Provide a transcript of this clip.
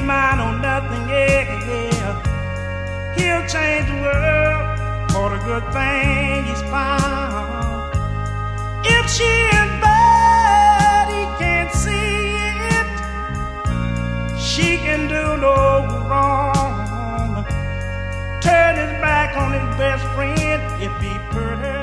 mind on nothing, yeah, yeah. He'll change the world for the good thing he's found. If she is bad, he can't see it. She can do no wrong. Turn his back on his best friend if he hurt her.